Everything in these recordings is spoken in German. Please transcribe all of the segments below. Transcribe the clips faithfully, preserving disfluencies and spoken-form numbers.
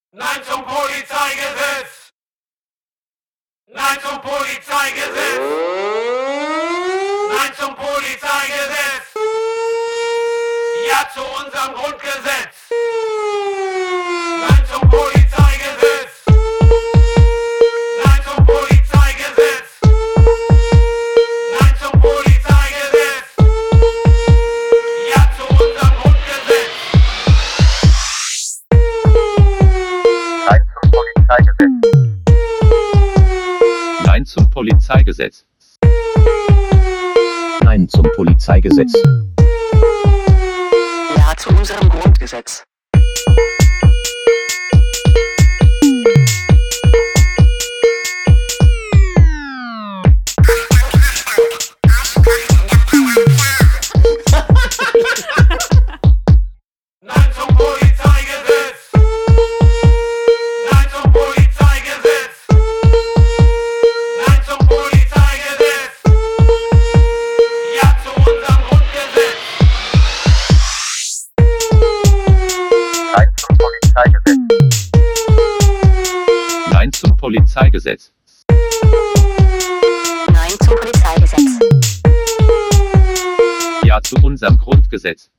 Nein zum Polizeigesetz! Nein zum Polizeigesetz! Nein zum Polizeigesetz! Ja zu unserem Grundgesetz! Nein zum Polizeigesetz! Nein zum Polizeigesetz! Nein zum Polizeigesetz! Ja zu unserem Grundgesetz! Nein zum Polizeigesetz. Nein zum Polizeigesetz. Ja zu unserem Grundgesetz. Nein zum Polizeigesetz! Nein zum Polizeigesetz! Nein zum Polizeigesetz! Ja zu unserem Grundgesetz! Nein zum Polizeigesetz. Nein zum Polizeigesetz. Ja zu unserem Grundgesetz.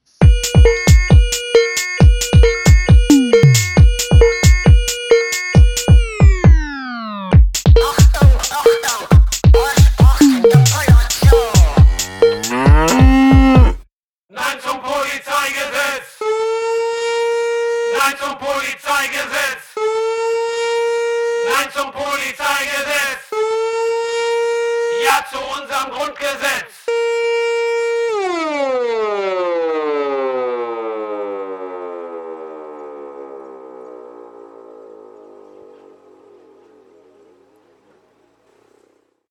Achtung, Achtung! Achtung, Polizei! Nein zum Polizeigesetz! Nein zum Polizeigesetz! Nein zum Polizeigesetz! Ja zu unserem Grundgesetz!